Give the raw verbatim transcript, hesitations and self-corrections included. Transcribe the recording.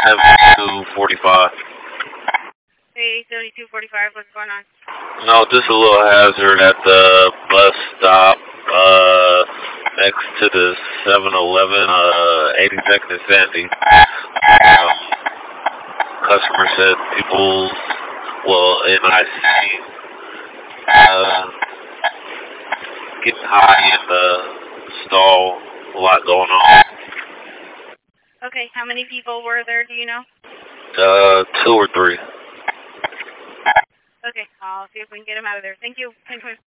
seventy-two forty-five. Hey, seventy-two forty-five, what's going on? No, just a little hazard at the bus stop, uh, next to the seven eleven, uh, eighty-second and Sandy. Um, customer said people, well, and I see, uh, getting high in the stall, a lot going on. Okay, how many people were there, do you know? Uh, two or three. Okay, I'll see if we can get them out of there. Thank you. Thank you.